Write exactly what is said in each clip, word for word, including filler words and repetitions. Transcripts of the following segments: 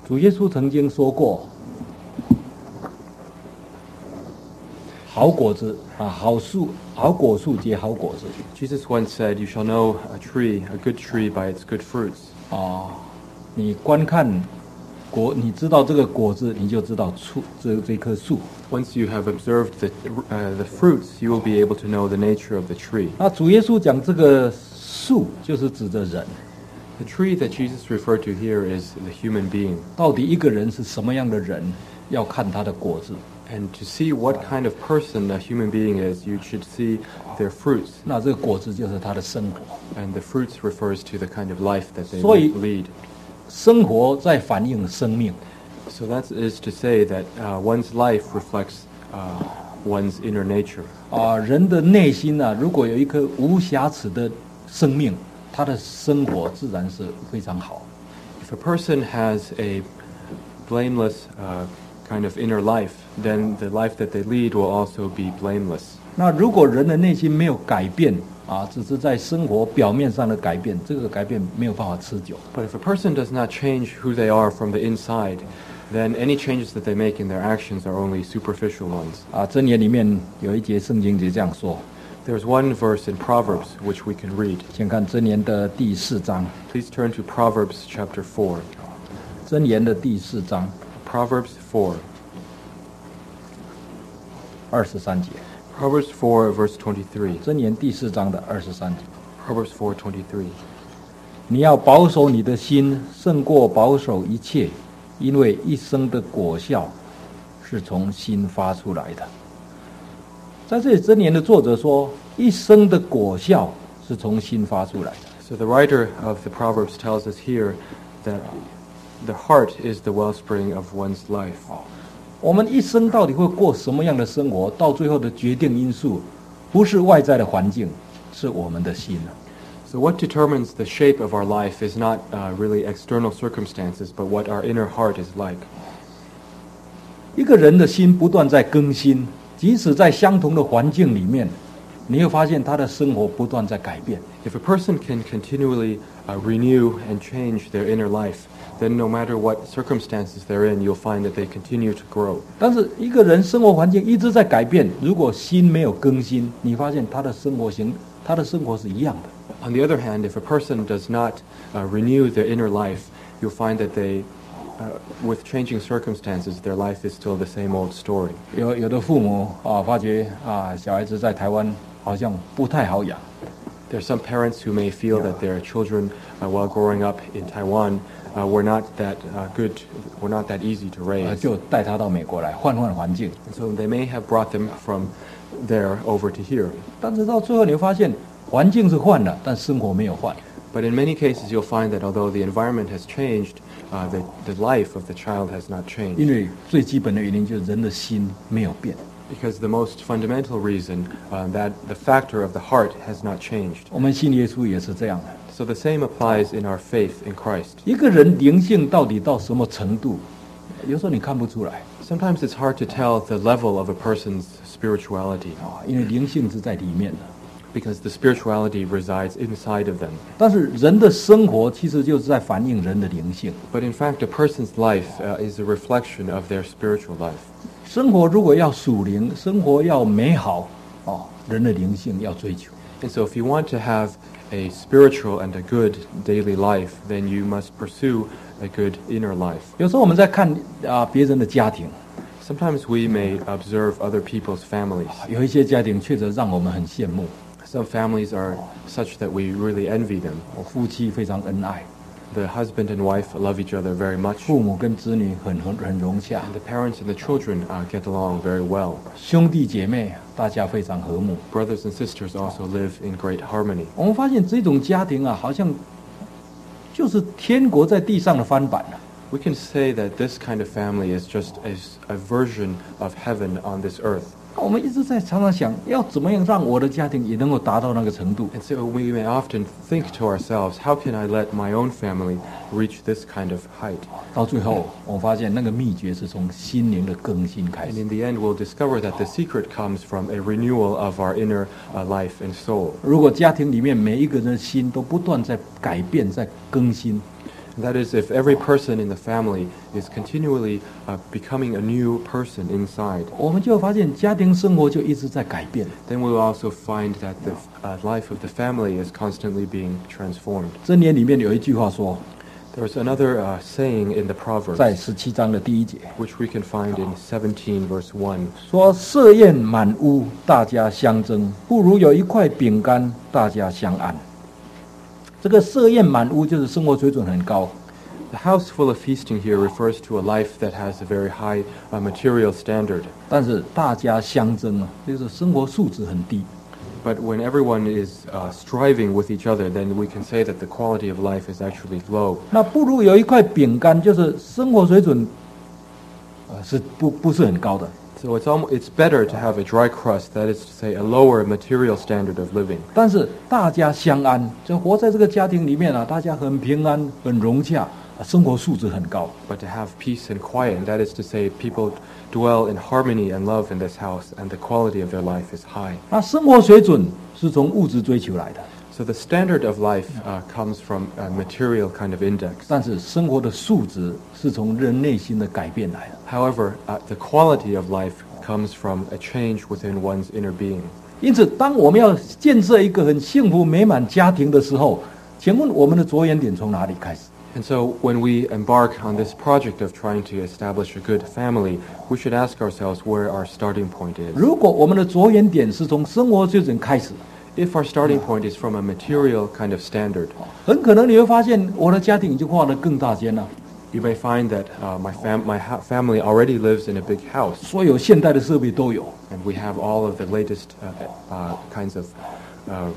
主耶稣曾经说过，好果子啊，好树，好果树结好果子。 Jesus once said, "You shall know a tree, a good tree, by its good fruits." 啊，你观看果，你知道这个果子，你就知道树这这棵树。 Once you have observed the uh, the fruits, you will be able to know the nature of the tree. 那主耶稣讲这个树，就是指着人。 The tree that Jesus referred to here is the human being. 到底一个人是什么样的人，要看他的果子。 And to see what kind of person a human being is, you should see their fruits. 那这个果子就是他的生活。 And the fruits refers to the kind of life that they 所以 lead. 生活在反映生命。 So that is to say that uh, one's life reflects uh, one's inner nature. 啊，人的内心啊，如果有一颗无瑕疵的生命，他的生活自然是非常好。 If a person has a blameless uh, kind of inner life, then the life that they lead will also be blameless. 那如果人的内心没有改变啊，只是在生活表面上的改变，这个改变没有办法持久。 But if a person does not change who they are from the inside, then any changes that they make in their actions are only superficial ones. 啊，箴言里面有一节圣经节这样说， There's one verse in Proverbs which we can read. 请看箴言的第四章， Please turn to Proverbs chapter four. 箴言的第四章 Proverbs four. 二十三节， Proverbs four, verse twenty-three. 箴言第四章的二十三节。 Proverbs four twenty-three. 你要保守你的心，胜过保守一切，因为一生的果效是从心发出来的。在这里箴言的作者说，一生的果效是从心发出来的。 So the writer of the Proverbs tells us here that the heart is the wellspring of one's life. 我们一生到底会过什么样的生活？到最后的决定因素，不是外在的环境，是我们的心。 So what determines the shape of our life is not uh, really external circumstances, but what our inner heart is like. 一个人的心不断在更新，即使在相同的环境里面，你会发现他的生活不断在改变。 If a person can continually uh, renew and change their inner life, then no matter what circumstances they're in, you'll find that they continue to grow. 但是一个人生活环境一直在改变，如果心没有更新，你发现他的生活型，他的生活是一样的。 On the other hand, if a person does not uh, renew their inner life, you'll find that they, uh, with changing circumstances, their life is still the same old story. 有有的父母啊，发觉啊，小孩子在台湾好像不太好养， There are some parents who may feel that their children, uh, while growing up in Taiwan, uh, were not that uh, good, were not that easy to 呃， raise. 就带他到美国来换换环境。 And so they may have brought them from there over to here. 但是到最后你会发现，环境是换了，但生活没有换。 But in many cases, you'll find that although the environment has changed, uh, the, the life of the child has not 因 changed. 为最基本的原因就是人的心没有变。 Because the most fundamental reason uh, that the factor of the heart has not changed. 我们信耶稣也是这样的。 So the same applies in our faith in Christ. 一个人灵性到底到什么程度，有时候你看不出来 Sometimes it's hard to tell the level of a person's spirituality 啊，因为灵性是在里面的。 because the spirituality resides inside of them. 但是人的生活其实就是在反映人的灵性。 But in fact, a person's life uh, is a reflection of their spiritual life. 生活如果要属灵，生活要美好，哦，人的灵性要追求。 And so if you want to have a spiritual and a good daily life, then you must pursue a good inner life. 有时候我们在看啊别人的家庭， Sometimes we may observe other people's families. 有一些家庭确实让我们很羡慕， Some families are such that we really envy them. 哦夫妻非常恩爱， The husband and wife love each other very much. 父母跟子女很很很融洽， And the parents and the children uh, get along very well. 兄弟姐妹大家非常和睦。 Brothers and sisters also live in great harmony. 我们发现这种家庭啊，好像就是天国在地上的翻版了、 We can say that this kind of family is just a, a version of heaven on this earth. 我们一直在常常想要怎么样让我的家庭也能够达到那个程度。 And so we may often think to ourselves, how can I let my own family reach this kind of height? 到最后，我发现那个秘诀是从心灵的更新开 And 始。 in the end, we'll discover that the secret comes from a renewal of our inner uh, life and soul. 如果家庭里面每一个人的心都不断在改变、在更新， That is, if every person in the family is continually uh, becoming a new person inside, 我们就会发现家庭生活就一直在改变。 then we will also find that the uh, life of the family is constantly being transformed. 箴言里面有一句话说， There's another uh, saying in the 在 Proverbs, 十七章的第一节， which we can find in seventeen verse one. 说设宴满屋，大家相争，不如有一块饼干，大家相安。这个设宴满屋就是生活水准很高， The house full of feasting here refers to a life that has a very high uh, material standard. 但是大家相争啊，就是生活素质很低。 But when everyone is uh, striving with each other, then we can say that the quality of life is actually low. 那不如有一块饼干，就是生活水准，呃，是不不是很高的。 So it's almost, it's better to have a dry crust, that is to say, a lower material standard of living. 但是大家相安，就活在这个家庭里面啊，大家很平安、很融洽，啊生活素质很高。 But to have peace and quiet, and that is to say, people dwell in harmony and love in this house, and the quality of their life is high. 那生活水准是从物质追求来的， So the standard of life uh, comes from a material kind of index. 但是生活的素质是从人内心的改变来的。 However, uh, the quality of life comes from a change within one's inner being. 因此，当我们要建设一个很幸福美满家庭的时候，请问我们的着眼点从哪里开始？ And so when we embark on this project of trying to establish a good family, we should ask ourselves where our starting point is. 如果我们的着眼点是从生活水准开始， If our starting point is from a material kind of standard, 很可能你会发现我的家庭已经画得更大间了， you may find that uh, my, fam- my ha- family already lives in a big house, 所有现代的设备都有。 and we have all of the latest uh, uh, kinds of um, uh,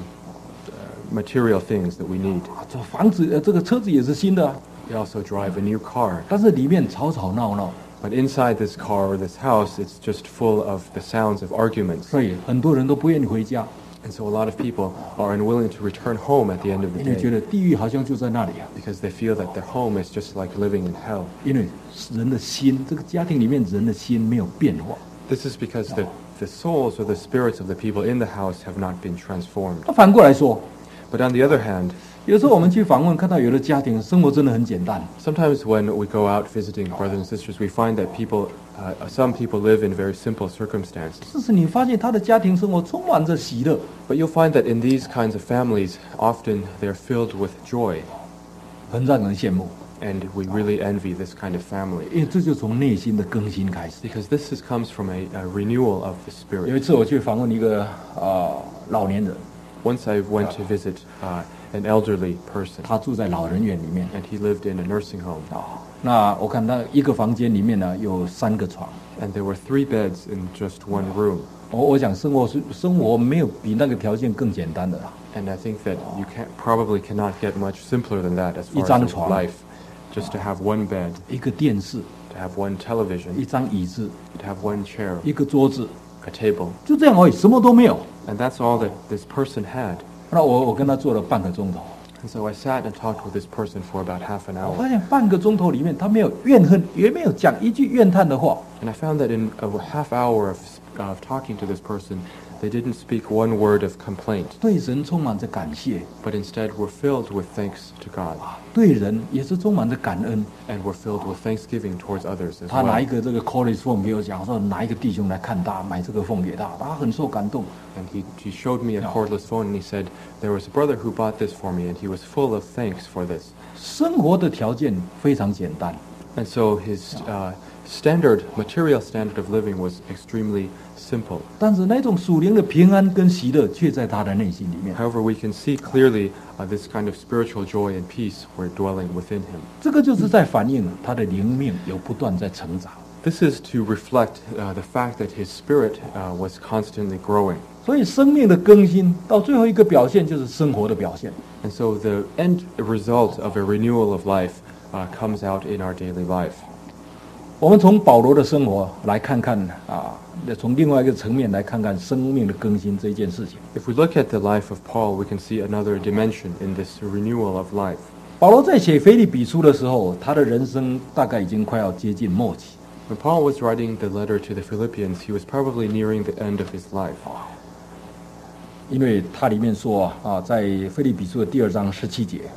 material things that we need. 这房子呃，这个车子也是新的啊， We also drive a new car, 但是里面吵吵闹闹， but inside this car or this house, it's just full of the sounds of arguments. 所以很多人都不愿意回家， And so a lot of people are unwilling to return home at the end of the 因为觉 day 得地狱好像就在那里啊。 because they feel that their home is just like living in hell. 因为人的心，这个家庭里面人的心没有变化。 This is because the, the souls or the spirits of the people in the house have not been transformed. 那反过来说， But on the other hand, 有时候我们去访问，看到有的家庭生活真的很简单， sometimes when we go out visiting brothers and sisters, we find that people, uh, some people live in very simple circumstances. 但是你发现他的家庭生活充满着喜乐， But you'll find that in these kinds of families, often they're filled with joy, 很让人羡慕。 and we really envy this kind of family 因为这就从内心的更新开始。 because this is, comes from a, a renewal of the 有一 spirit. 次我去访问一个啊、老年人， Once I went to visit uh, an elderly person, 他住在老人院里面 and he lived in a nursing home, 啊。那我看他一个房间里面呢有三个床， and there were three beds in just one room. 我我想生活是生活没有比那个条件更简单的啦。 And I think that you can't, probably cannot get much simpler than that as 一 far 张 as 床。 life. Just to have one bed, 一个电视， to have one television, 一张椅子， to have one chair, 一个桌子， a table. 就这样而已，什么都没有。 And that's all that this person had. 那我我跟他做了半个钟头， And so I sat and talked with this person for about half an 我 hour. 发现半个钟头里面他没有怨恨，也没有讲一句怨叹的话。 And I found that in a half hour of, of talking to this person, they didn't speak one word of complaint, 对神充满着感谢， but instead were filled with thanks to God, 对人也是充满着感恩。 and were filled with thanksgiving towards others as 他拿一 well. 个这个 college phone 给我讲，说哪一个弟兄来看他，买这个 phone 给他，他很受感动。 And he, he showed me a cordless phone, and he said, there was a brother who bought this for me, and he was full of thanks for this. 生活的条件非常简单， And so his uh, standard, material standard of living was extremely simple. 但是那种属灵的平安跟喜乐却在他的内心里面。 However, we can see clearly uh, this kind of spiritual joy and peace were dwelling within him. 这个就是在反映他的灵命有不断在成长。 This is to reflect uh, the fact that his spirit uh, was constantly growing. 所以生命的更新到最后一个表现就是生活的表现。 And so the end result of a renewal of life uh, comes out in our daily life. 我们从保罗的生活来看看啊，从另外一个层面来看看生命的更新这一件事情。 If we look at the life of Paul, we can see another dimension in this renewal of life. 保罗在写腓立比书的时候，他的人生大概已经快要接近末期。 When Paul was writing the letter to the Philippians, he was probably nearing the end of his life. 因为它里面说啊，在腓立比书的第二章十七节，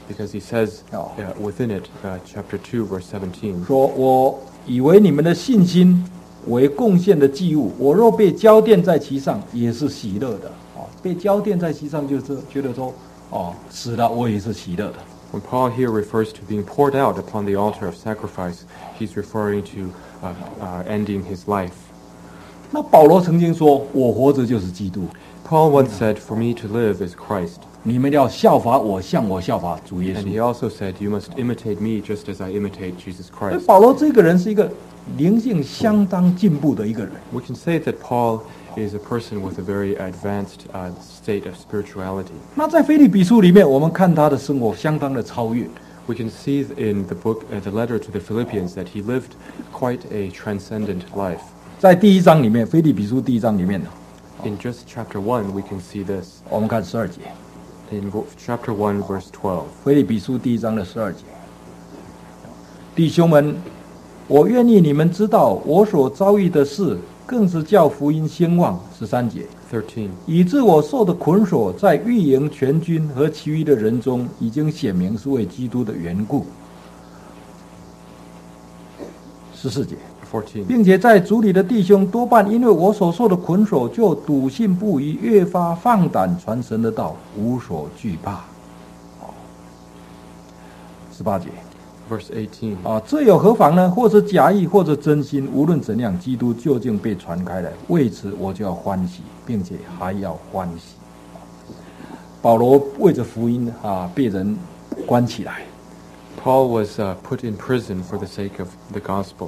Because he says Oh. uh, within it, uh, chapter two, verse seventeen, 说我以为你们的信心为贡献的祭物，我若被浇奠在其上，也是喜乐的。哦，被浇奠在其上，就是觉得说，哦，死了我也是喜乐的。 when Paul here refers to being poured out upon the altar of sacrifice, he's referring to uh, uh, ending his life. 那保罗曾经说：“我活着就是基督。 Paul once said, "For me to live is Christ." 你们要效法我，像我效法主耶 And 稣。 he also said, "You must imitate me just as I imitate Jesus 所以 Christ." 保罗这个人是一个灵性相当进步的一个人。 We can say that Paul is a person with a very advanced uh, state of spirituality. 那在腓立比书里面，我们看他的生活相当的超越。 We can see in the book, uh, the letter to the Philippians, that he lived quite a transcendent life. 在第一章里面，腓立比书第一章里面呢， In just chapter one, we can see this. 我们看十二节， In vo- chapter one, verse twelve. 腓立比书第一章的十二节，弟兄们，我愿意你们知道，我所遭遇的事，更是叫福音兴旺。十三节， thirteen. 以致我受的捆锁，在御营全军和其余的人中，已经显明是为基督的缘故。十四节， fourteen. 并且在主里的弟兄多半因为我所受的捆锁，就笃信不疑，越发放胆传神的道，无所惧怕。十八节 Verse eighteen. 啊，这有何妨呢？或是假意，或者真心，无论怎样，基督究竟被传开来，为此我就要欢喜，并且还要欢喜。保罗为着福音啊，被人关起来。 Paul was uh, put in prison for the sake of the gospel.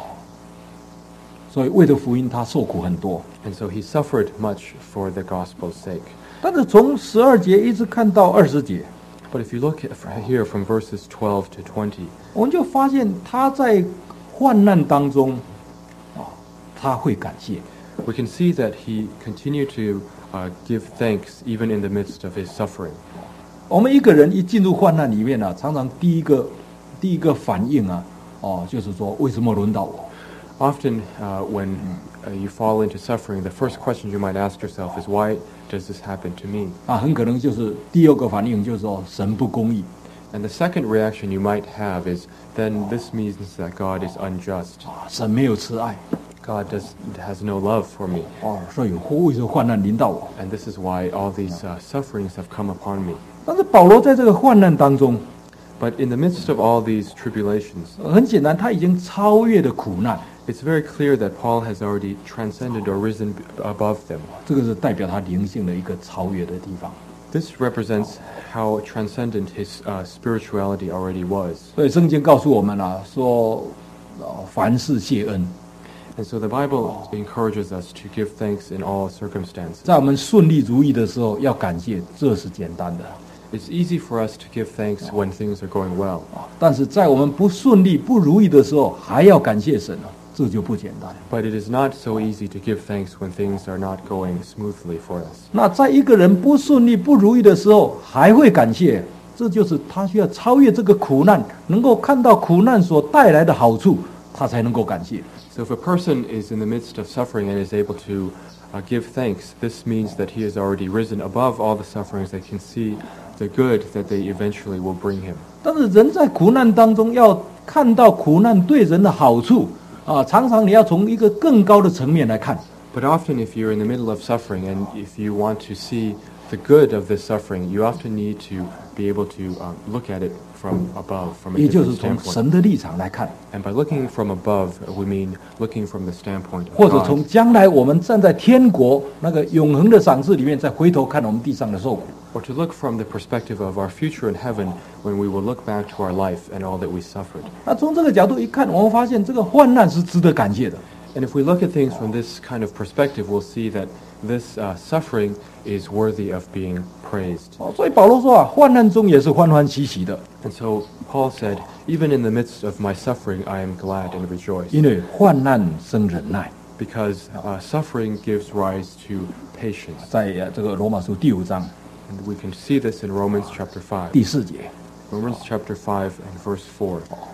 所以为着福音，他受苦很多。 And so he suffered much for the gospel's sake. 但是从十二节一直看到二十节， But if you look at, here from verses twelve to twenty, 我们就发现他在患难当中，啊，他会感谢。 we can see that he continued to uh, give thanks even in the midst of his suffering. 我们一个人一进入患难里面啊，常常第一个第一个反应啊，哦，就是说为什么轮到我？ Often, uh, when uh, you fall into suffering, the first question you might ask yourself is, why does this happen to me? 啊，很可能就是第二个反应就是说神不公义。 And the second reaction you might have is, then this means that God is unjust. 啊，神没有慈爱。 God does, has no love for me. 哦，所以为什么患难临到我？ And this is why all these uh, sufferings have come upon me. 但是保罗在这个患难当中， But in the midst of all these tribulations, 很显然他已经超越了苦难， it's very clear that Paul has already transcended or risen b- above them. 这个是代表他灵性的一个超越的地方。 This represents how transcendent his uh, spirituality already was. 所以圣经告诉我们啊，说，呃，凡事谢恩， And so the Bible encourages us to give thanks in all circumstances. 在我们顺利如意的时候要感谢，这是简单的。 It's easy for us to give thanks when things are going well. 但是在我们不顺利、不如意的时候，还要感谢神啊，这就不简单。 But it is not so easy to give thanks when things are not going smoothly for us. 那在一个人不顺利、不如意的时候，还会感谢，这就是他需要超越这个苦难，能够看到苦难所带来的好处，他才能够感谢。 So if a person is in the midst of suffering and is able to uh, give thanks, this means that he has already risen above all the sufferings that can see the good that they eventually will bring him. 但是人在苦难当中要看到苦难对人的好处啊，常常你要从一个更高的层面来看。 But often if you're in the middle of suffering and if you want to see the good of this suffering, you often need to be able to um, look at it from above, from a 也就是 different 从 standpoint. 神的立场来看， And by looking from above, we mean looking from the standpoint 或 of 者从 God. 将来我们站在天国那个永恒的赏赐里面，再回头看我们地上的受苦。 Or to look from the perspective of our future in heaven when we will look back to our life and all that we suffered. 那从这个角度一看，我们发现这个患难是值得感谢的。 And if we look at things from this kind of perspective, we'll see that this uh, suffering is worthy of being praised. 哦，所以保罗说啊，患难中也是欢欢喜喜的， And so Paul said, even in the midst of my suffering, I am glad and rejoice. 因为患难生忍耐。 Because uh, suffering gives rise to patience. 在呃这个罗马书第五章 And we can see this in Romans chapter five. 第四节 Romans chapter five and verse four.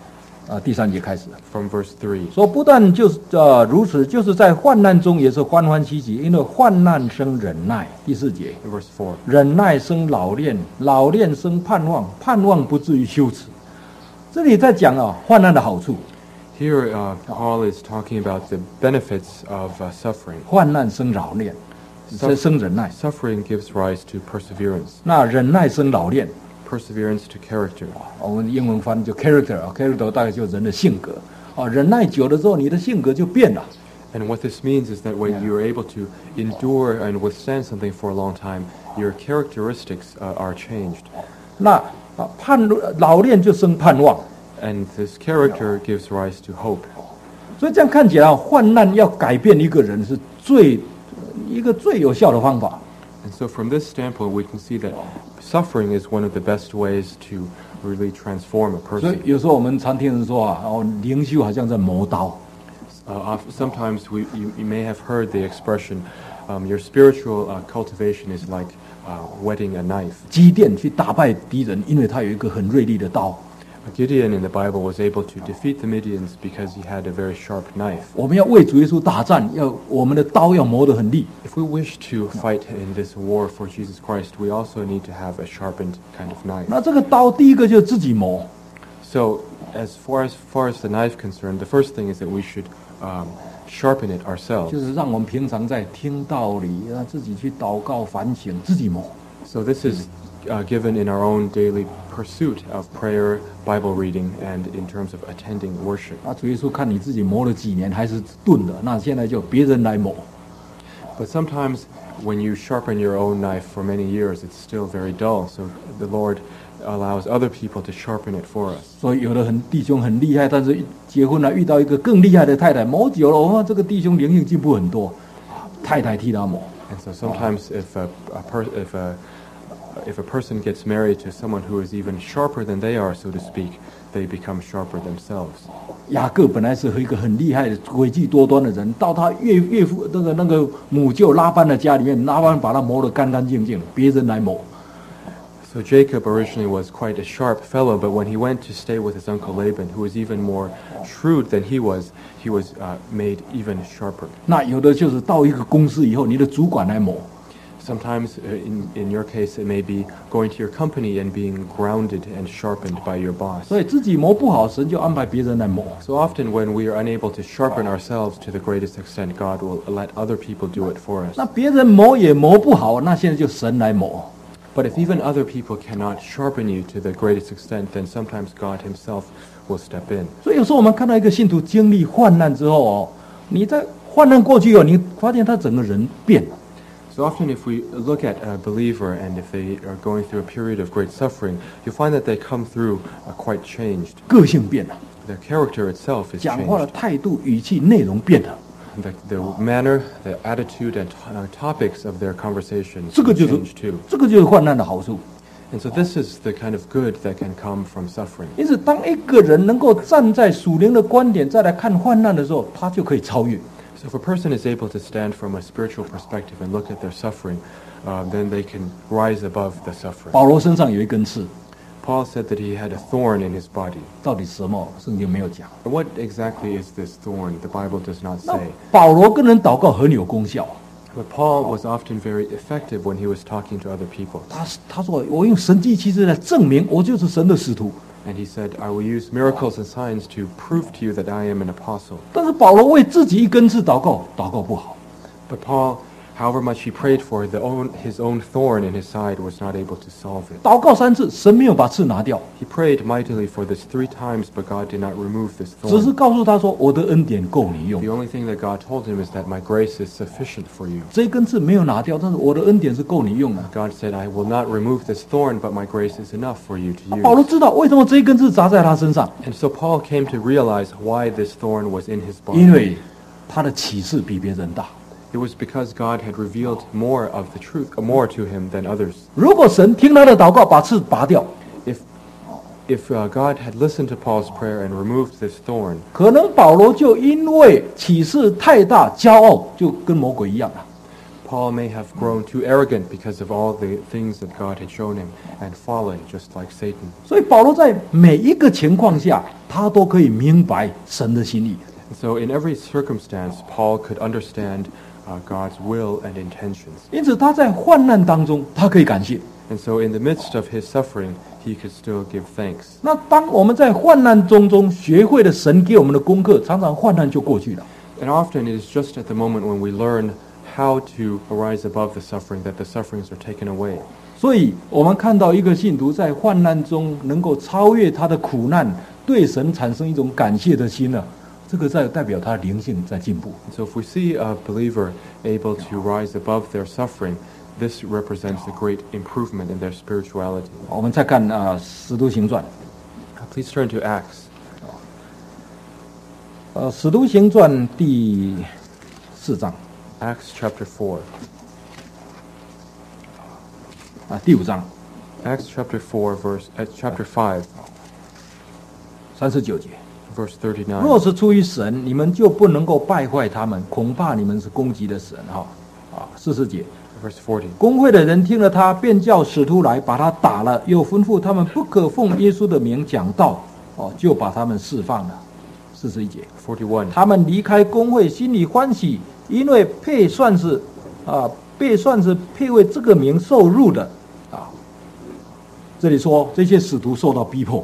啊，第三节开始 from verse three. 说，不但就是呃如此，就是在患难中也是欢欢喜喜，因为患难生忍耐。第四节， Verse four. 忍耐生老练，老练生盼望，盼望不至于羞耻。这里在讲啊，患难的好处。 Here, uh, Paul is talking about the benefits of uh, suffering. 患难生老练， Suff- 生忍耐。 Suffering gives rise to perseverance. 那忍耐生老练， Perseverance to character. 我们英文翻译就 character 啊 ，character 大概就是人的性格啊。忍耐久了之后，你的性格就变了。 And what this means is that when you're able to endure and withstand something for a long time, your characteristics uh, are changed. 那啊盼老练就生盼望， And this character gives rise to hope. 所以这样看起来啊，患难要改变一个人是最一个最有效的方法。 And so from this standpoint, we can see that suffering is one of the best ways to really transform a 所以 person. 有时候我们常听人说啊，哦，灵修好像在磨刀。 Uh, of- sometimes we, you, you may have heard the expression, um, your spiritual uh, cultivation is like uh, whetting a knife. 基甸去打败敌人，因为他有一个很锐利的刀。 Gideon in the Bible was able to defeat the Midians because he had a very sharp knife. 我们要为主耶稣打战，要我们的刀要磨得很利。 If we wish to fight in this war for Jesus Christ, we also need to have a sharpened kind of knife. 那这个刀第一个就是自己磨， So as far as far as the knife concerned, the first thing is that we should um, sharpen it 就 ourselves. 是让我们平常在听道理，让自己去祷告反省，自己磨。 So this is uh, given in our own daily pursuit of prayer, Bible reading, and in terms of attending worship. 那主耶稣看你自己磨了几年还是钝的，那现在就别人来磨。 But sometimes when you sharpen your own knife for many years, it's still very dull. So the Lord allows other people to sharpen it for us. 所以有的很弟兄很厉害，但是结婚了遇到一个更厉害的太太，磨久了，哦，这个弟兄灵性进步很多，太太替他磨。 And so sometimes if a, a per, if a if a person gets married to someone who is even sharper than they are, so to speak, they become sharper themselves. 雅各本来是一个很厉害的诡计多端的人，到他岳岳父那个那个母舅拉班的家里面，拉班把他磨得干干净净，别人来磨。 So Jacob originally was quite a sharp fellow, but when he went to stay with his uncle Laban, who was even more shrewd than he was, he was uh, made even sharper. 那有的就是到一个公司以后，你的主管来磨。 Sometimes, uh, in, in your case, it may be going to your company and being grounded and sharpened by your boss. 所以自己磨不好，神就安排别人来磨。 So often when we are unable to sharpen ourselves to the greatest extent, God will let other people do it for us. 那别人磨也磨不好，那现在就神来磨。 But if even other people cannot sharpen you to the greatest extent, then sometimes God himself will step in. 所以有时候我们看到一个信徒经历患难之后哦，你在患难过去以后，你发现他整个人变了。 So often if we look at a believer and if they are going through a period of great suffering, you'll find that they come through uh, quite changed. 个性变了， Their character itself is 讲话的 changed. 态度、语气、内容变了。 The, the manner, the attitude, and uh, topics of their conversations 这个 will 就是 change too. 这个就是患难的好处。 And so this is the kind of good that can come from suffering. 因此，当一个人能够站在属灵的观点再来看患难的时候，他就可以超越。 So if a person is able to stand from a spiritual perspective and look at their suffering, uh, then they can rise above the suffering. 保罗身上有一根刺， Paul said that he had a thorn in his body. 到底什么？圣经没有讲。 And what exactly is this thorn? The Bible does not 那 say. 保罗跟人祷告很有功效。 But Paul was often very effective when he was talking to other people. 他他说：“我用神迹奇事来证明我就是神的使徒。” And he said, I will use miracles and signs to prove to you that I am an apostle. 但是保罗为自己一根刺祷告，祷告不好。 But Paul, however much he prayed for, the own, his own thorn in his side was not able to solve it. 祷告三次，神没有把刺拿掉， He prayed mightily for this three times, but God did not remove this 只是 thorn. 告诉他说：“我的恩典够你用。 The only thing that God told him is that my grace is sufficient for you. ” 这根刺没有拿掉，但是我的恩典是够你用的。 God said, I will not remove this thorn, but my grace is enough for you to 保罗 use. 知道为什么这一根刺砸在他身上， And so Paul came to realize why this thorn was in his 因 body. 为他的启示比别人大。 It was because God had revealed more of the truth, uh, more to him than others. 如果神听他的祷告，把刺拔掉， If if uh, God had listened to Paul's prayer and removed this thorn, 可能保罗就因为启示太大，骄傲，就跟魔鬼一样了。 Paul may have grown too arrogant because of all the things that God had shown him and fallen just like Satan. 所以保罗在每一个情况下，他都可以明白神的心意。 And so in every circumstance, Paul could understand uh, God's will and intentions. 因此他在患难当中，他可以感谢。 And so in the midst of his suffering, he could still give thanks. 那当我们在患难中中学会了神给我们的功课，常常患难就过去了。 And often it is just at the moment when we learn how to arise above the suffering that the sufferings are taken away. 所以我们看到一个信徒在患难中能够超越他的苦难，对神产生一种感谢的心呢，这个在代表他的灵性在进步。 And so if we see a believer able to rise above their suffering, this represents a great improvement in their spirituality. 我们再看啊，《使徒行传》。 Please turn to Acts. 呃，《使徒行传》第四章 Acts chapter four. 啊，第五章 Acts chapter four, verse uh, chapter five, 三十九节。 verse thirty-nine. 若是出于神，你们就不能够败坏他们，恐怕你们是攻击的神。哈啊，四十节。 Verse forty. 公会的人听了他，便叫使徒来把他打了，又吩咐他们不可奉耶稣的名讲道，哦，就把他们释放了。四十一节， forty-one. 他们离开公会，心里欢喜，因为配算是啊，被算是配为这个名受辱的啊。这里说这些使徒受到逼迫，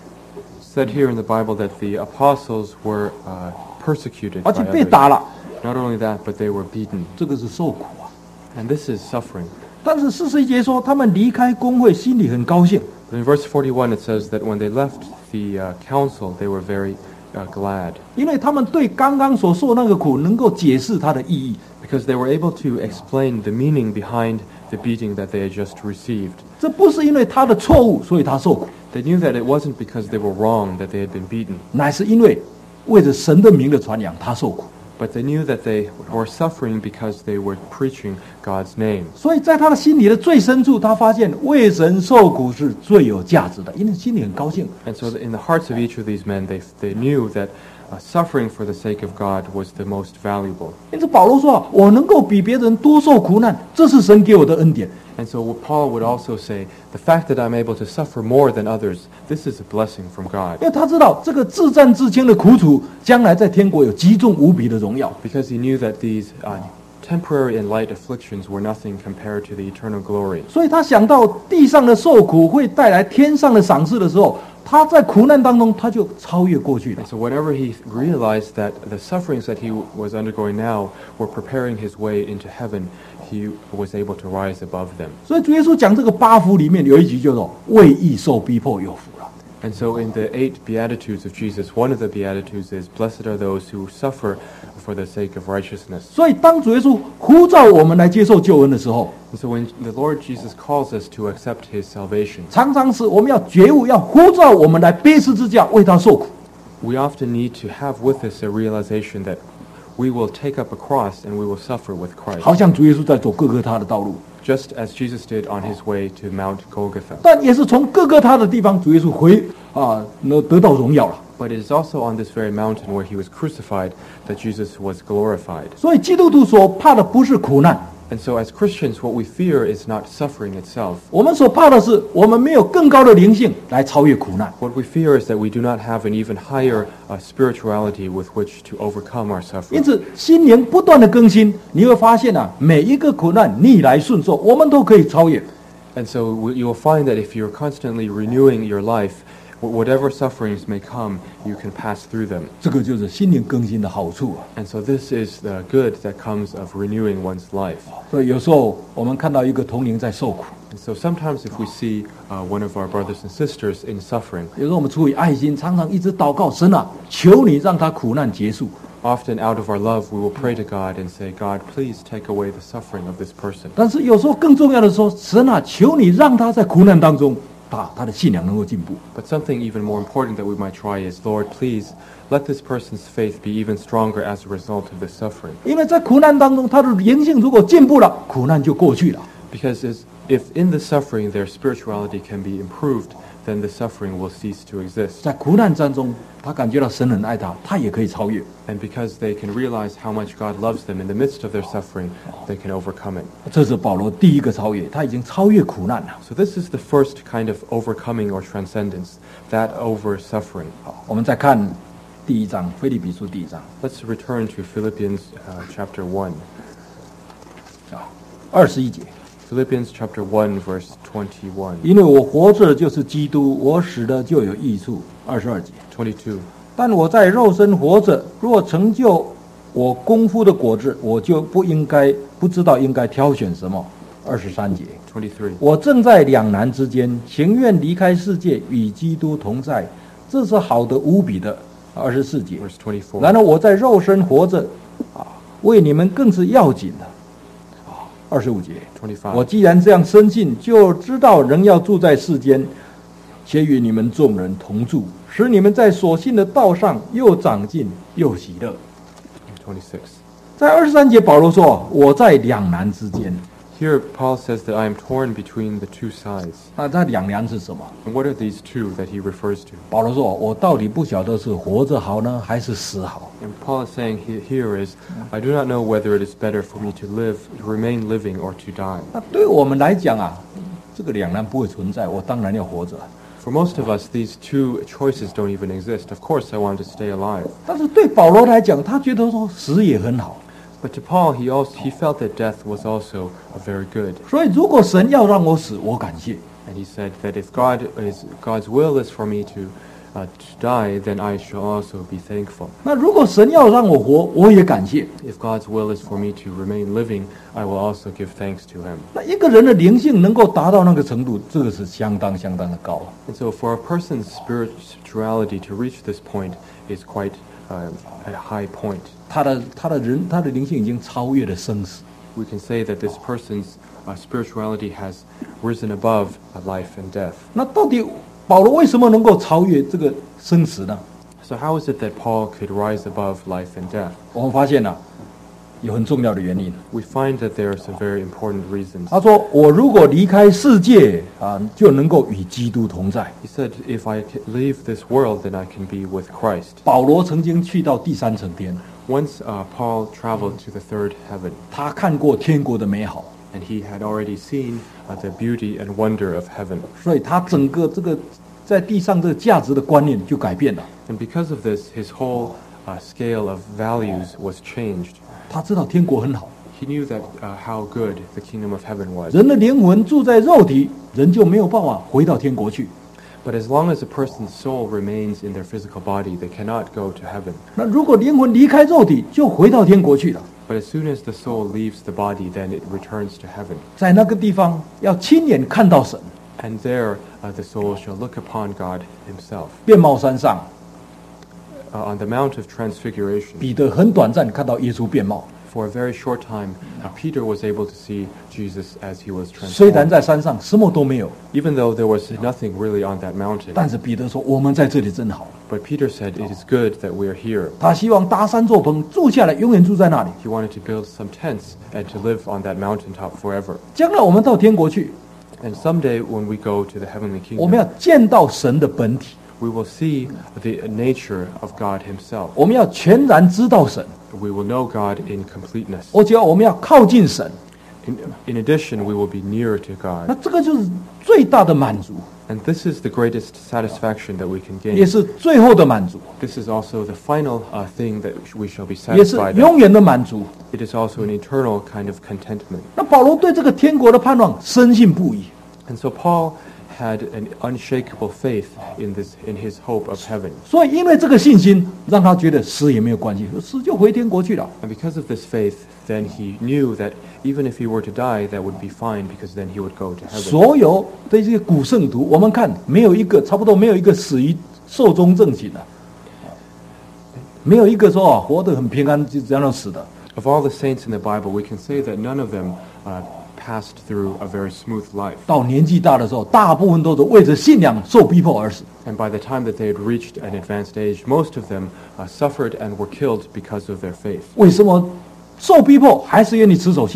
Said here in the Bible that the apostles were uh, persecuted 而 by 且被 others. 打了， Not only that, but they were beaten. 这个是受苦啊。 And this is suffering. 但是四十一节说，他们离开公会，心里很高兴。 But in verse forty-one it says that when they left the uh, council, they were very uh, glad 因为他们对刚刚所受那个苦能够解释它的意义， because they were able to explain the meaning behind the beating that they had just received. 这不是因为他的错误，所以他受苦， They knew that it wasn't because they were wrong that they had been beaten, 乃是因为为着神的名的传扬，他受苦。 but they knew that they were suffering because they were preaching God's name. 所以在他的心里的最深处，他发现为神受苦是最有价值的，因为心里很高兴。 And so in the hearts of each of these men, they, they knew that uh, suffering for the sake of God was the most valuable. 因此保罗说啊，我能够比别人多受苦难，这是神给我的恩典。 And so Paul would also say, the fact that I'm able to suffer more than others, this is a blessing from God. 因为他知道这个自战自轻的苦楚，将来在天国有极重无比的荣耀。 Because he knew that these uh, temporary and light afflictions were nothing compared to the eternal glory. 所以他想到地上的受苦会带来天上的赏赐的时候，他在苦难当中他就超越过去了 And。so whenever he realized that the sufferings that he was undergoing now were preparing his way into heaven, he was able to rise above them. 所以主耶稣讲这个八福里面有一句叫做“为义受逼迫有福了 And so in the eight Beatitudes of Jesus, one of the Beatitudes is, blessed are those who suffer for the sake of righteousness. ”。 所以当主耶稣呼召我们来接受救恩的时候， And so when the Lord Jesus calls us to accept his salvation, 常常是我们要觉悟，要呼召我们来背十字架为他受苦。 we often need to have with us a realization that we will take up a cross and we will suffer with Christ, 好像主耶稣在走各个他的道路， just as Jesus did on his way to Mount Golgotha. 但也是从各个他的地方，主耶稣回啊，能得到荣耀了。 But it is also on this very mountain where he was crucified that Jesus was glorified. 所以基督徒所怕的不是苦难， And so as Christians, what we fear is not suffering itself. 我们所怕的是我们没有更高的灵性来超越苦难。 What we fear is that we do not have an even higher uh, spirituality with which to overcome our 因 suffering. 此，心灵不断的更新，你会发现啊，每一个苦难逆来顺受，我们都可以超越。 And so we- you will find that if you're constantly renewing your life, wh- whatever sufferings may come, you can pass through them. 这个就是心灵更新的好处啊。 And so this is the good that comes of renewing one's life. 所以有时候我们看到一个同龄在受苦， And so sometimes if we see uh, one of our brothers and sisters in suffering, 有时候我们出于爱心，常常一直祷告神啊，求你让他苦难结束。 often out of our love we will pray to God and say, God, please take away the suffering of this person. 但是有时候更重要的说，神啊，求你让他在苦难当中，把他的信仰能够进步。 But something even more important that we might try is, Lord, please let this person's faith be even stronger as a result of this suffering. 因为在苦难当中，他的灵性如果进步了，苦难就过去了。 Because as, if in the suffering their spirituality can be improved, then the suffering will cease to exist. 在苦难当中，他感觉到神很爱他，他也可以超越。 And because they can realize how much God loves them in the midst of their suffering, they can overcome it. 这是保罗第一个超越，他已经超越苦难了。 So this is the first kind of overcoming or transcendence, that over suffering. 好，我们再看第一章，腓立比书第一章 Let's return to Philippians uh, chapter one. 啊，二十一节。 Philippians chapter one, verse twenty-one. 因为我活着就是基督，我死了就有益处。二十二节。 twenty-two. 但我在肉身活着，若成就我功夫的果子，我就不应该不知道应该挑选什么。二十三节。 twenty-three. 我正在两难之间，情愿离开世界，与基督同在，这是好的无比的。二十四节。 Verse twenty-four. 然而我在肉身活着，啊，为你们更是要紧的。啊，二十五节。 twenty-five. 我既然这样深信，就知道人要住在世间，且与你们众人同住，使你们在所信的道上又长进又喜乐。 twenty-six. 在二十三节，保罗说：“我在两难之间。 Here Paul says that I am torn between the two sides. ” 那这两难是什么？ And what are these two that he refers to? 保罗说：“我到底不晓得是活着好呢，还是死好。 And Paul is saying he, here is, I do not know whether it is better for me to live, to remain living, or to die. ” 那对我们来讲啊，这个两难不会存在，我当然要活着。 For most of us, these two choices don't even exist. Of course, I want to stay alive. 但是对保罗来讲，他觉得说死也很好。 But to Paul, he also he felt that death was also a very good. 所以，如果神要让我死，我感谢。 And he said that if God is God's will is for me to uh, to die, then I shall also be thankful. 那如果神要让我活，我也感谢。 If God's will is for me to remain living, I will also give thanks to him. 那一个人的灵性能够达到那个程度，这个是相当相当的高。 And so for a person's spirituality to reach this point is quite uh, a high point. 他的他的人他的灵性已经超越了生死。 We can say that this person's uh, spirituality has risen above uh, life and death. 那到底保罗为什么能够超越这个生死呢？ So how is it that Paul could rise above life and death? 我们发现了、啊、有很重要的原因。 We find that there are some very important reasons. 他说：“我如果离开世界啊，就能够与基督同在。 He said, if I ca- leave this world, then I can be with Christ. ” 保罗曾经去到第三层天， Once uh, Paul traveled to the third heaven, 他看过天国的美好， and he had already seen uh, the beauty and wonder of heaven. 所以他整个这个在地上这个价值的观念就改变了。 And because of this, his whole uh, scale of values was changed. 他知道天国很好， He knew that uh, how good the kingdom of heaven was. 人的灵魂住在肉体，人就没有办法回到天国去。 But as long as a person's soul remains in their physical body, they cannot go to heaven. 那如果灵魂离开肉体，就回到天国去了。 But as soon as the soul leaves the body, then it returns to heaven. 在那个地方要亲眼看到神。 And there, uh, the soul shall look upon God himself. 变貌山上， Uh, on the Mount of Transfiguration, 彼得很短暂看到耶稣变貌， for a very short time, uh, Peter was able to see Jesus as he was 虽然 transformed. 在山上什么都没有， Even though there was nothing really on that mountain. 但是彼得说：“我们在这里真好。 But Peter said, it is good that we are here. ” 他希望搭三座棚住下来，永远住在那里。 He wanted to build some tents and to live on that mountaintop forever. 将来我们到天国去， And someday when we go to the heavenly 我们要 kingdom, 见到神的本体， we will see the nature of God himself. 我们要全然知道神， We will know God in completeness. 而且我们要靠近神， In, in addition, we will be nearer to 那 God. 这个就是最大的满足， And this is the greatest satisfaction that we can 也 gain. 是最后的满足， This is also the final uh, thing that we shall be 也是 satisfied 永 of. 远的满足。 It is also an eternal kind of contentment. 那保罗对这个天国的盼望深信不疑， And so Paul had an unshakable faith in this, in his hope of heaven. 所以因为这个信心，让他觉得死也没有关系，死就回天国去了。 And because of this faith, then he knew that even if he were to die, that would be fine because then he would go to heaven. 所有的这些古圣徒，我们看没有一个差不多没有一个死于寿终正寝的，没有一个说啊活得很平安就这样死的。 Of all the saints in the Bible, we can say that none of them uh, passed through a very smooth life. 到年纪大的时候，大部分都是为着信仰受逼迫而死。 And by the time that they had reached an advanced age, most of them uh, suffered and were killed because of their faith. 为什么受逼迫还是愿意持守信仰？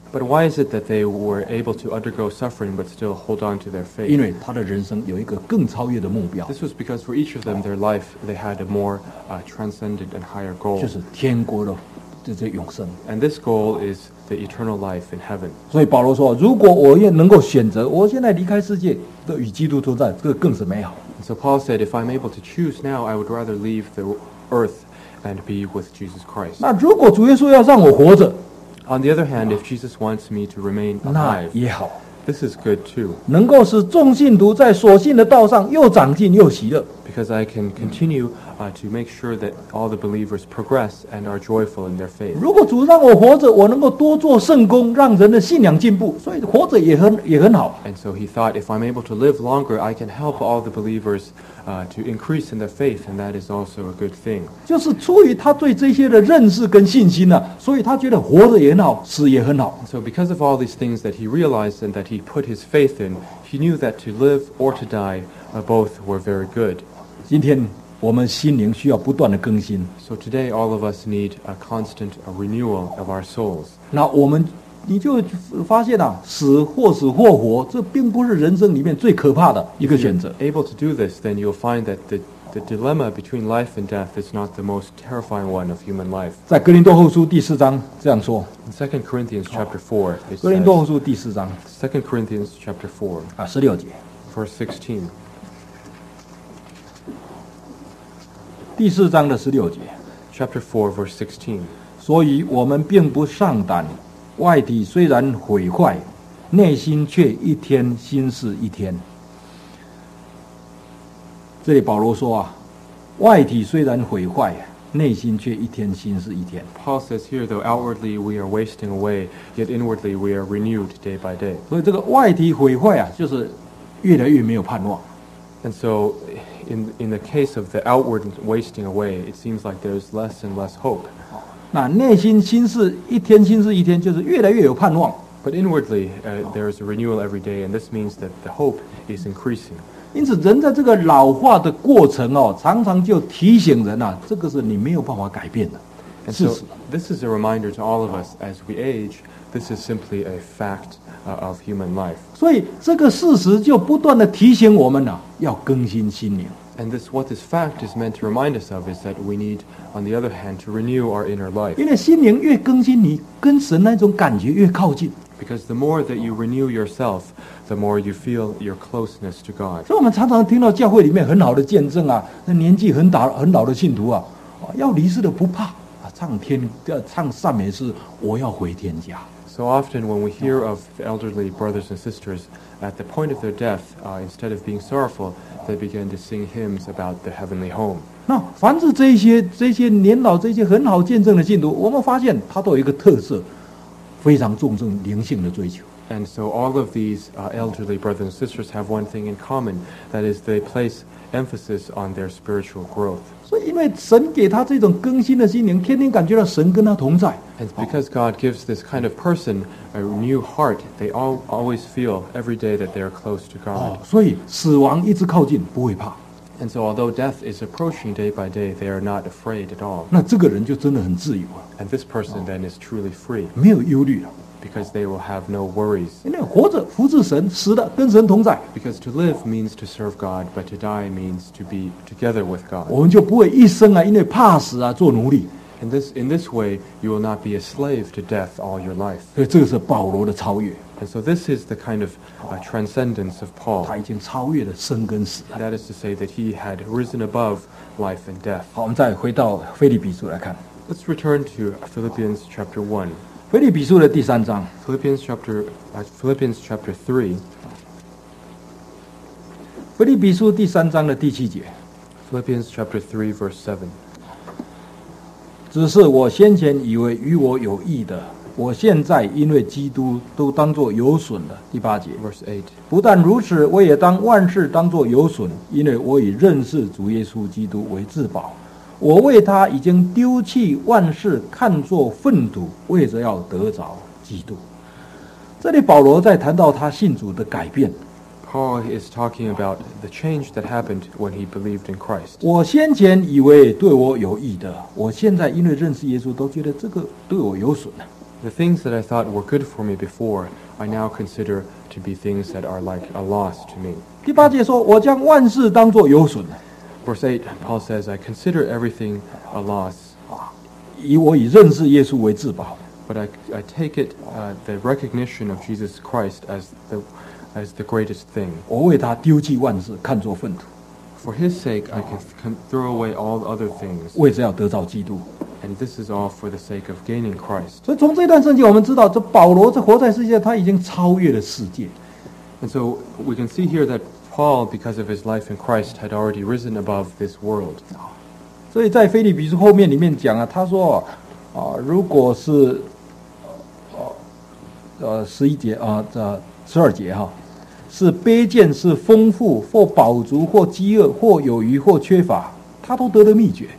But why is it that they were able to undergo suffering but still hold on to their 因 faith? 为他的人生有一个更超越的目标， This was because for each of them, their life, they had a more uh, transcendent and higher goal. 就是天国的这这永生。 And this goal is the eternal life in heaven. 所以保罗说，如果我也能够选择，我现在离开世界，都与基督同在，这个更是美好。 And so Paul said, if I'm able to choose now, I would rather leave the earth and be with Jesus Christ. 那如果主耶稣要让我活着， On the other hand, if Jesus wants me to remain 那 alive, 也好， this is good too, 能够使众信徒在所信的道上又长进又喜乐。 because I can continue uh, to make sure that all the believers progress and are joyful in their faith. 如果主让我活着，我能够多做圣工，让人的信仰进步，所以活着也很也很好。 And so he thought, if I'm able to live longer, I can help all the believers uh, to increase in their faith, and that is also a good thing. 就是出于他对这些的认识跟信心呢、啊，所以他觉得活着也很好，死也很好。 And so because of all these things that he realized and that he put his faith in, he knew that to live or to die, uh, both were very good. 今天我们心灵需要不断的更新， So today all of us need a constant a renewal of our souls. 那我们你就发现啊，死或死或活，这并不是人生里面最可怕的一个 If 选择。 you're able to do this, then you'll find that the, the dilemma between life and death is not the most terrifying one of human life. 在哥林多后书第四章这样说， In Second Corinthians chapter four, it 哥林多后 says, 书第四章 Second Corinthians chapter four, 啊十六节， verse sixteen. 第四章的十六节， Chapter four, verse sixteen. 所以我们并不上胆，外体虽然毁坏，内心却一天新似一天。这里保罗说啊，外体虽然毁坏，内心却一天新似一天。 Paul says here, though outwardly we are wasting away, yet inwardly we are renewed day by day. 所以这个外体毁坏啊，就是越来越没有盼望。 And so, in in the case of the outward wasting away, it seems like there's less and less hope. 那内心新似一天新似一天，就是越来越有盼望。 But inwardly, uh, there is a renewal every day, and this means that the hope is increasing. 因此，人在这个老化的过程哦，常常就提醒人啊，这个是你没有办法改变的 And 事 so, 实。 this is a reminder to all of us as we age. This is simply a fact uh, of human life. 所以这个事实就不断的提醒我们啊，要更新心灵。 And this, what this fact is meant to remind us of, is that we need, on the other hand, to renew our inner life. 因为心灵越更新，你跟神那种感觉越靠近。 Because the more that you renew yourself, the more you feel your closeness to God. 所以我们常常听到教会里面很好的见证啊，那年纪很大很老的信徒啊，啊要离世的不怕啊，唱天呃唱赞美诗，我要回天家。 So often when we hear of the elderly brothers and sisters, at the point of their death, uh, instead of being sorrowful, they begin to sing hymns about the heavenly home. 那凡是这些这些年老这些很好见证的信徒，我们发现他都有一个特色，非常重视灵性的追求。 And so all of these uh, elderly brothers and sisters have one thing in common, that is they place emphasis on their spiritual growth. 所以，因为神给他这种更新的心灵，天天感觉到神跟他同在。 And because God gives this kind of person a new heart, they all always feel every day that they are close to 哦 God. 所以死亡一直靠近，不会怕。 And so although death is approaching day by day, they are not afraid at all. 那这个人就真的很自由啊， And this person then is truly free, 没有忧虑了。 because they will have no worries. 因为活着服侍神，死了跟神同在， Because to live means to serve God, but to die means to be together with God. 我们就不会一生啊，因为怕死啊做奴隶。 And this, in this way, you will not be a slave to death all your life. 所以这个是保罗的超越， And so this is the kind of uh, transcendence of 他 Paul. 已经超越了生跟死了。 That is to say that he had risen above life and death. 好，我们再回到腓立比书来看， Let's return to Philippians chapter one. 腓立比书的第三章， Philippians chapter, uh, Philippians chapter three. 腓立比书第三章的第七节， Philippians chapter three, verse seven. 只是我先前以为与我有益的，我现在因为基督都当作有损了。第八节， Verse eight. 不但如此，我也当万事当作有损，因为我以认识主耶稣基督为至宝。我为他已经丢弃万事，看作粪土，为着要得着基督。这里保罗在谈到他信主的改变。 Paul is talking about the change that happened when he believed in Christ. 我先前以为对我有益的，我现在因为认识耶稣，都觉得这个对我有损了。 The things that I thought were good for me before, I now consider to be things that are like a loss to me. 第八节说：“我将万事当作有损， Verse eight, Paul says, I consider everything a loss, 以我以认识耶稣为至宝。 but I, I take it, uh, the recognition of Jesus Christ as the, as the greatest thing. 我为他丢弃万事，看作粪土， For his sake, I can, can throw away all other things, 为着要得到基督。” and this is all for the sake of gaining Christ. 所以从这段圣经，我们知道，这保罗这活在世界，他已经超越了世界。 And so we can see here that Paul, because of his life in Christ, had already risen above this world. 所以在腓立比书后面里面讲啊，他说啊，如果是呃呃十一节啊，这十二节哈，是卑贱，是丰富，或饱足，或饥饿，或有余，或缺乏，他都得了秘诀。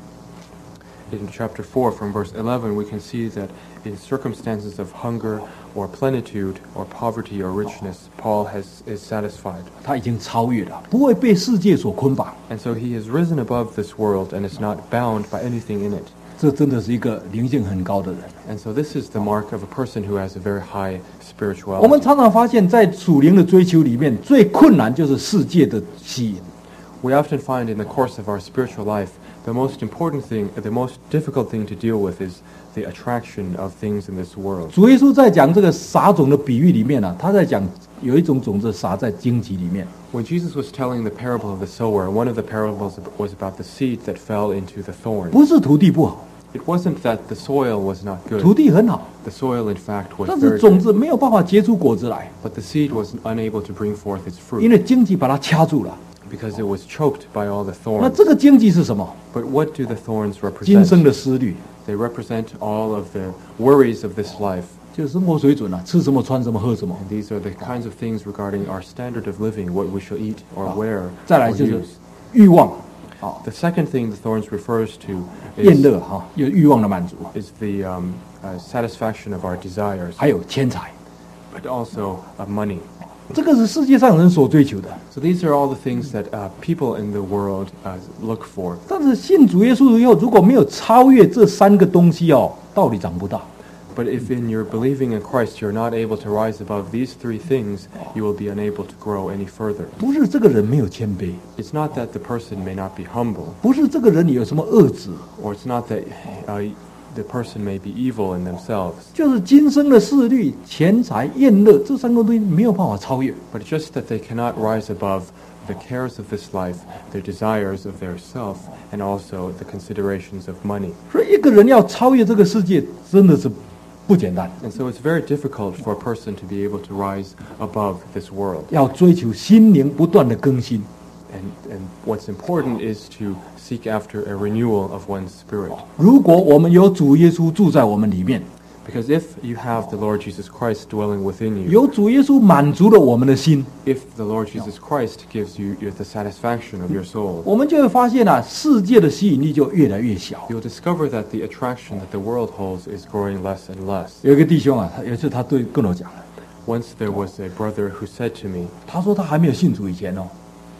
In chapter four, from verse eleven, we can see that in circumstances of hunger or plenitude or poverty or richness, Paul has, is satisfied. 他已经超越了，不会被世界所捆绑。 And so he has risen above this world and is not bound by anything in it. 这真的是一个灵性很高的人。 And so this is the mark of a person who has a very high 我们 spirituality. 常常发现，在属灵的追求里面，最困难就是世界的吸引。 We often find in the course of our spiritual life, the most important thing, the most difficult thing to deal with is the attraction of things in this world. 主耶稣在讲这个撒种的比喻里面啊，他在讲有一种种子撒在荆棘里面。 When Jesus was telling the parable of the sower, one of the parables was about the seed that fell into the thorn. 不是土地不好， It wasn't that the soil was not 土 good. 地很好， The soil, in fact, was 但是 very 种 good. 子没有办法结出果子来， But the seed was unable to bring forth its 因 fruit 为荆棘把它掐住了。 because it was choked by all the 那 thorns. 这个荆棘是什么？ But what do the thorns 今生 represent? 的思虑， They represent all of the worries of this life. 就是生活水准啊，吃什么、穿什么、喝什么。 And these are the kinds of things regarding our standard of living, what we shall eat or wear 再来 or 就是 use. 欲望，啊， The second thing the thorns refers to 厌 is, 乐哈，有欲望的满足， is the um, uh, satisfaction of our desires, 还有钱财， but also of money. 这个是世界上人所追求的。 So these are all the things that uh, people in the world uh, look for. 但是信主耶稣以后，如果没有超越这三个东西哦，道理长不大。 But if in your believing in Christ you're not able to rise above these three things, you will be unable to grow any further. 不是这个人没有谦卑， It's not that the person may not be humble, 不是这个人有什么恶质， or it's not that uh, the person may be evil in themselves, 就是今生的势力、钱财、厌乐这三个东西没有办法超越。 but it's just that they cannot rise above the cares of this life, their desires of their self, and also the considerations of money. 所以一个人要超越这个世界，真的是不简单。 And so it's very difficult for a person to be able to rise above this world. 要追求心灵不断的更新。 And, and what's important is to seek after a renewal of one's spirit. 如果我们有主耶稣住在我们里面， Because if you have the Lord Jesus Christ dwelling within you, 有主耶稣满足了我们的心， if the Lord Jesus Christ gives you you the satisfaction of your soul, 我们就会发现啊，世界的吸引力就越来越小。 you'll discover that the attraction that the world holds is growing less and less. 有一个弟兄啊，他有一次他对跟我讲， Once there was a brother who said to me, 他说他还没有信主以前哦，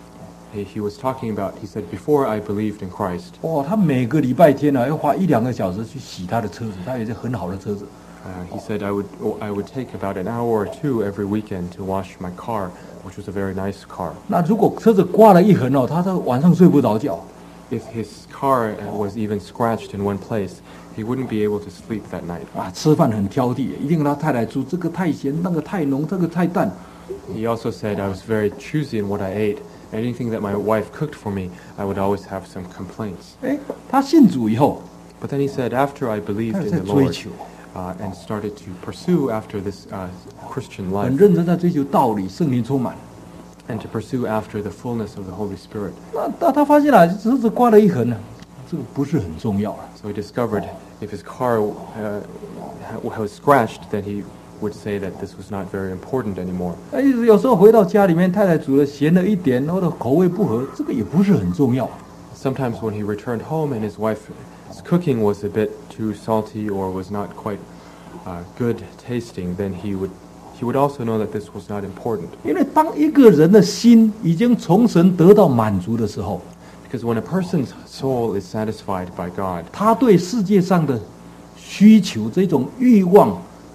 he, he was talking about, he said, before I believed in Christ, 哦，他每个礼拜天呢、啊、要花一两个小时去洗他的车子，他有一辆很好的车子。 uh, he said I would, I would take about an hour or two every weekend to wash my car, which was a very nice car. 那如果车子刮了一痕哦，他这晚上睡不着觉。 If his car uh, was even scratched in one place, he wouldn't be able to sleep that night. 啊，吃饭很挑剔，一定跟他太太煮这个太咸，那个太浓，这个太淡。 He also said I was very choosy in what I ate. Anything that my wife cooked for me, I would always have some complaints. 哎，他信主以后， But then he said, after I believed 他 in 在 the 追 Lord 求， uh, and started to pursue after this uh, Christian 很 life 认真在追求道理，圣灵充满。 and to pursue after the fullness of the Holy Spirit, 那那他发现了，车子刮了一痕呢，这个不是很重要了。 so he discovered if his car uh, ha- was scratched, then he would say that this was not very important anymore. 哎，有时候回到家里面，太太煮的咸了一点，或者口味不合，这个也不是很重要。 Sometimes when he returned home and his wife's cooking was a bit too salty or was not quite uh, good tasting, then he would he would also know that this was not important. 因为当一个人的心已经从神得到满足的时候， Because when a person's soul is satisfied by God, 他对世界上的需求这种欲望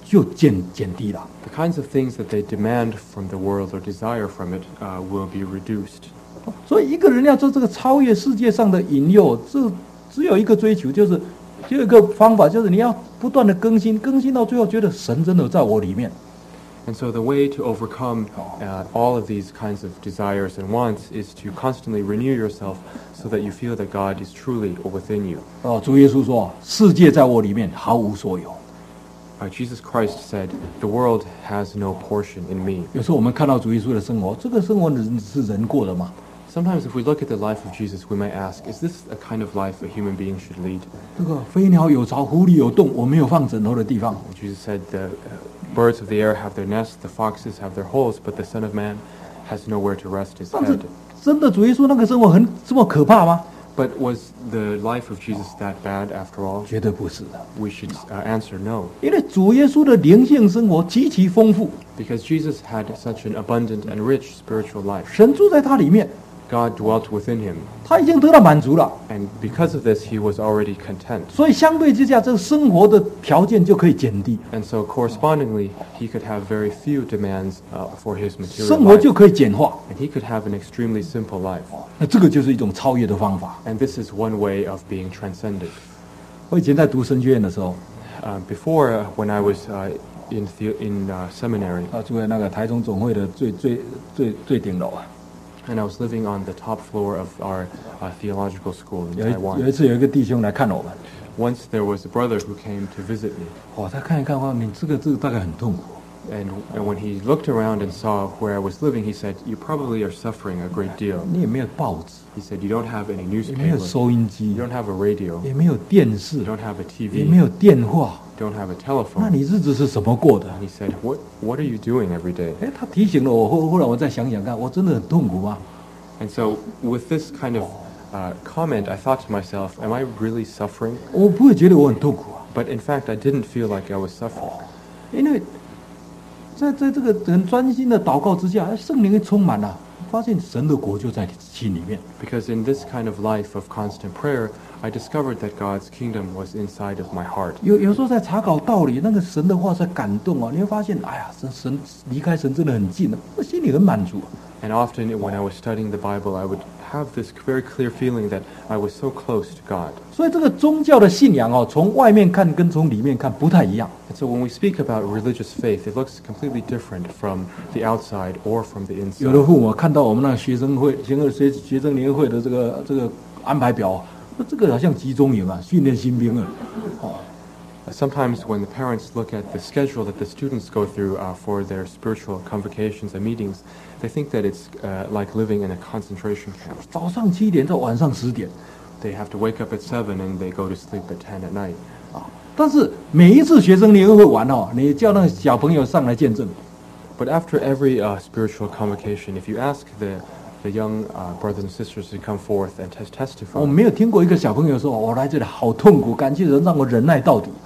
就减减低了。 The kinds of things that they demand from the world or desire from it uh, will be reduced. 所以一个人要做这个超越世界上的引诱，这只有一个追求，就是只有一个方法，就是你要不断的更新，更新到最后觉得神真的在我里面。 And so the way to overcome uh, all of these kinds of desires and wants is to constantly renew yourself so that you feel that God is truly within you. 哦，主耶稣说：“世界在我里面毫无所有。 Uh, Jesus Christ said, "The world has no portion in me." ” 有时候我们看到主耶稣的生活，这个生活人是人过的吗？ Sometimes if we look at the life of Jesus, we might ask, is this a kind of life a human being should lead? 这个飞鸟有巢，狐狸有洞，我没有放枕头的地方。 Jesus said, the uh, birds of the air have their nests, the foxes have their holes, but the Son of Man has nowhere to rest his 但是 head. 真的主耶稣那个生活很这么可怕吗？ But was the life of Jesus that bad after all? 绝对不是的， We should uh, answer no. 因为主耶稣的灵性生活极其丰富， Because Jesus had such an abundant and rich spiritual life. 神住在他里面， God dwelt within him. 他已经得到满足了， And because of this, he was already content. 所以相对之下，这个生活的条件就可以减低， And so correspondingly, he could have very few demands uh, for his material 生活 life. 就可以简化。 And he could have an extremely simple life. 那这个就是一种超越的方法。 And this is one way of being transcendent. 我以前在读神学院的时候， Uh, before, uh, when I was uh, in, the, in uh, seminary, 啊，住在那个台中总会的最最最最顶楼啊。 and I was living on the top floor of our uh, theological school in 有一有 Taiwan, 一次有一个弟兄来看我们， once there was a brother who came to visit me. 哦，他看一看，哇，你这个这个大概很痛苦。 And, and when he looked around and saw where I was living, he said, "You probably are suffering a great deal." 你也没有报纸， He said, "You don't have any 也没有 newspaper, 收音机 you，don't have a radio, 也没有电视 you，don't have a T 也 V, 没有电话， you don't have a 那 telephone." 你日子是怎么过的？ And he said, "What what are you doing every day?" 哎，他提醒了我，后后来我再想想看，我真的很痛苦吗？ And so, with this kind of uh, comment, I thought to myself, "Am I really suffering?" 我不会觉得我很痛苦啊， But in fact, I didn't feel like I was suffering. 因为在在这个很专心的祷告之下，圣灵一充满了，发现神的国就在你心里面。 Because in this kind of life of constant prayer, I discovered that God's kingdom was inside of my heart. 有有时候在查考道理，那个神的话在感动啊，你会发现，哎呀，神神离开神真的很近了，我心里很满足。 And often when I was studying the Bible, I would have this very clear feeling that I was so close to God. 所以这个宗教的信仰哦，从外面看跟从里面看不太一样。 And so when we speak about religious faith, it looks completely different from the outside or from the 有的 inside. 父母看到我们那个学生会、学生学学生年会的这个这个安排表，说这个好像集中营啊，训练新兵啊。哦， Sometimes when the parents look at the schedule that the students go through uh, for their spiritual convocations and meetings, they think that it's uh, like living in a concentration camp. 早上七点到晚上十点 They have to wake up at seven and they go to sleep at ten at night. 啊，但是每一次学生年会完哦，你叫那个小朋友上来见证， But after every uh, spiritual convocation, if you ask the, the young uh, brothers and sisters to come forth and tes- 我 testify, 没有听过一个小朋友说，我来这里好痛苦，感谢人让我忍耐到底。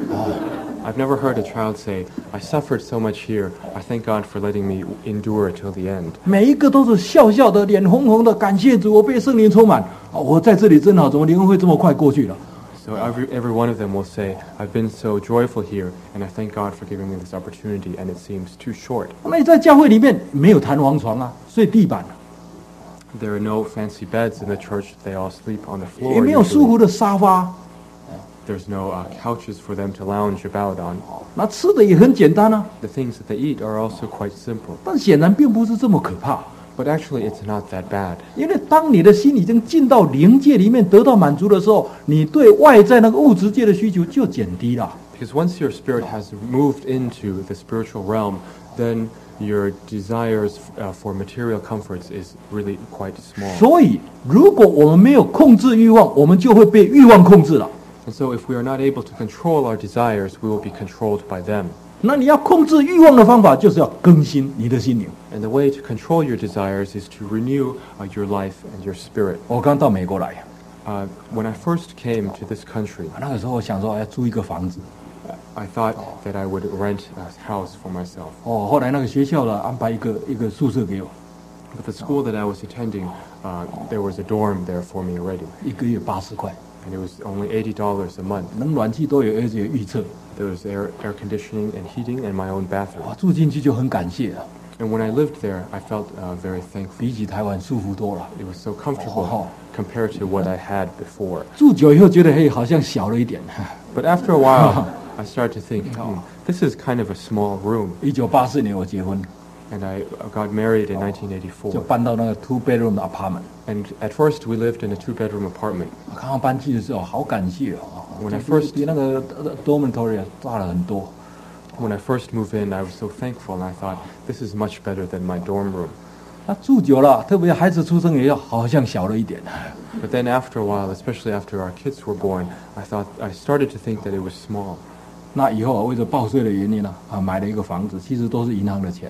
I've never heard a child say, "I suffered so much here, I thank God for letting me endure till the end." 每一个都是笑笑的，脸红红的，感谢主，我被圣灵充满。哦，我在这里真好，怎么年会这么快过去了？ So every, every one of them will say, "I've been so joyful here, and I thank God for giving me this opportunity, and it seems too short." 那你在教会里面没有弹簧床啊，睡地板， There are no fancy beds in the church, they all sleep on the 也 floor. 没有舒 usually. 服的沙发， There's no uh, couches for them to lounge about on. 那吃的也很简单啊。 The things that they eat are also quite simple. 但显然并不是这么可怕， But actually, it's not that bad. 因为当你的心已经进到灵界里面得到满足的时候，你对外在那个物质界的需求就减低了。 Because once your spirit has moved into the spiritual realm, then your desires uh, for material comforts is really quite small. 所以，如果我们没有控制欲望，我们就会被欲望控制了。 And so if we are not able to control our desires, we will be controlled by them. 那你要控制欲望的方法，就是要更新你的心灵。 And the way to control your desires is to renew uh, your life and your spirit. 我刚到美国来， Uh, when I first came to this country, 那个时候我想说要租一个房子。 I thought that I would rent a house for myself. 哦，后来那个学校呢安排一个一个宿舍给我， But the school that I was attending, uh, there was a dorm there for me already. 一个月八十块。 and it was only eighty dollars a month. 能暖气都有，而且预测， There was air, air conditioning and heating and my own bathroom. 哇，住进去就很感谢了， And when I lived there, I felt uh, very thankful. 比起台湾舒服多了。 It was so comfortable Oh. compared to what I had before. 住久以后觉得嘿，好像小了一点。 But after a while, I started to think, hmm, this is kind of a small room. 一九八四年我结婚， And I got married in nineteen 就 eighty-four. 搬到那个 two bedroom 的 apartment。 And at first, we lived in a two-bedroom apartment. 刚刚搬去的时候，好感谢哦。 When I 比 first- 比那个 dormitory 大了很多。 When I first moved in, I was so thankful, and I thought, this is much better than my dorm room. 那住久了，特别孩子出生也要好像小了一点。 But then after a while, especially after our kids were born, I thought I started to think that it was small. 那以后啊，为了报税的原因呢，啊，买了一个房子，其实都是银行的钱。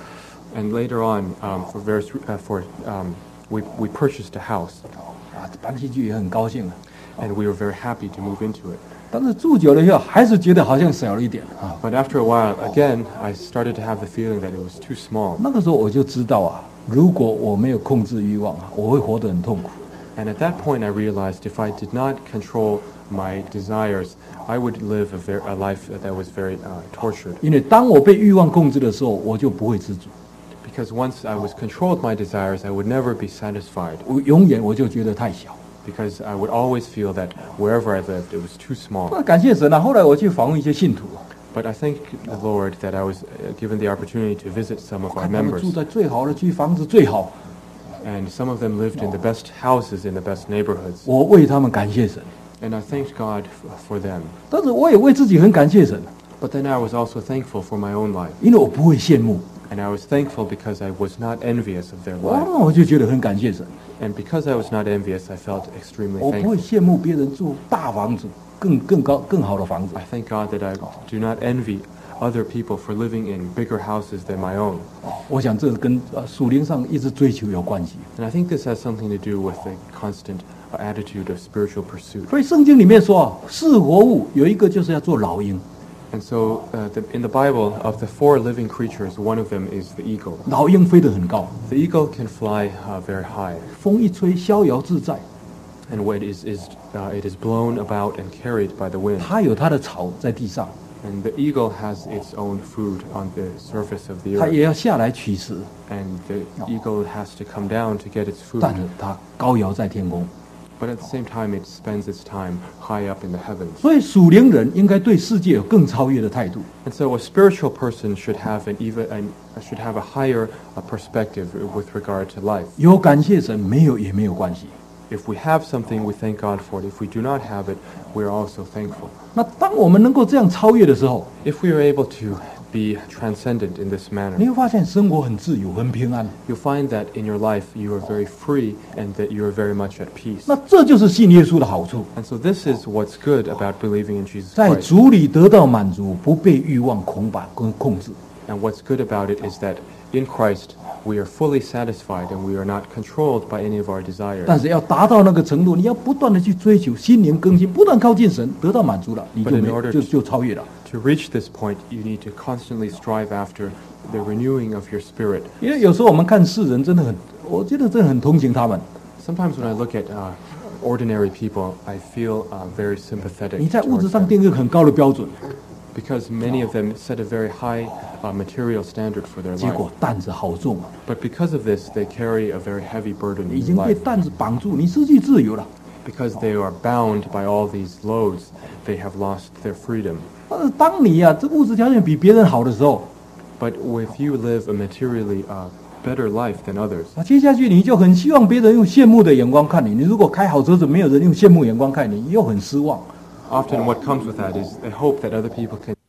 And later on, um, for various, uh, for um, we we purchased a house, 啊，搬进去也很高兴啊。 and we were very happy to move into it. 但是住久了以后，还是觉得好像小了一点啊。 But after a while, again, I started to have the feeling that it was too small. 那个时候我就知道啊，如果我没有控制欲望啊，我会活得很痛苦。 And at that point, I realized if I did not control my desires, I would live a, ver- a life that was very uh, tortured. 因为当我被欲望控制的时候，我就不会知足， Because once I was controlled my desires, I would never be satisfied. 我永远我就觉得太小。 Because I would always feel that wherever I lived, it was too small. 那感谢神啊！后来我去访问一些信徒， But I thank the Lord that I was uh, given the opportunity to visit some of our 看他们 members. 住在最好的区，房子最好， And some of them lived in the best houses in the best neighborhoods. 我为他们感谢神。 And I thanked God f- for them. 但是我也为自己很感谢神， But then I was also thankful for my own life. 因为我不会羡慕， And I was thankful because I was not envious of their 我 life. 那我就觉得很感谢神。 And because I was not envious, I felt extremely 我不会 thankful. 羡慕别人住大房子，更更高更好的房子 I。thank God that I do not envy other people for living in bigger houses than my own. 我想这跟呃属灵上一直追求有关系。 And I think this has something to do with the constant uh, attitude of spiritual pursuit. 所以圣经里面说啊，是活物有一个就是要做老鹰， And so uh, the, in the Bible, of the four living creatures, one of them is the eagle. 老鹰飞得很高， The eagle can fly uh, very high. 风一吹逍遥自在， And when it is, is, uh, it is blown about and carried by the wind. 它有它的巢在地上， And the eagle has its own food on the surface of the 它 earth. 也要下来取食， And the eagle has to come down to get its 但 food. 是它高遥在天空。 But at the same time, it spends its time high up in the heavens. 所以属灵人应该对世界有更超越的态度。 And so a spiritual person should have an even an, should have a higher uh, perspective with regard to life. 有感谢神，没有也没有关系。 If we have something, we thank God for it. If we do not have it, we are also thankful. 那当我们能够这样超越的时候， If we are able to be transcendent in this 你 manner, 会发现生活很自由、很平安。 you'll find that in your life you are very free and that you are very much at peace. 那这就是信耶稣的好处， And so this is what's good about believing in Jesus 在 Christ. 主里得到满足，不被欲望捆绑跟控制。 And what's good about it is that in Christ we are fully satisfied and we are not controlled by any of our desires. 但是要达到那个程度，你要不断的去追求心灵更新，不断靠近神，得到满足了，你就 But in 没 order 就 to- 就超越了。 To reach this point, you need to constantly strive after the renewing of your spirit. 因为有时候我们看世人真的很，我觉得真的很同情他们。 Sometimes when I look at uh, ordinary people, I feel uh, very sympathetic 你在物质 towards 上 them 定一个很高的标准， because many of them set a very high uh, material standard for their 结 life. 果担子好重啊， But because of this, they carry a very heavy burden 已 in 经被 life. 担子绑住，你失去自由了。 Because they are bound by all these loads, they have lost their freedom. 但是当你呀、啊，这物质条件比别人好的时候， But if you live a materially uh, better life than others, 啊，接下去你就很希望别人用羡慕的眼光看你。你如果开好车子，没有人用羡慕眼光看你，你又很失望。 often what comes with that is a hope that other people can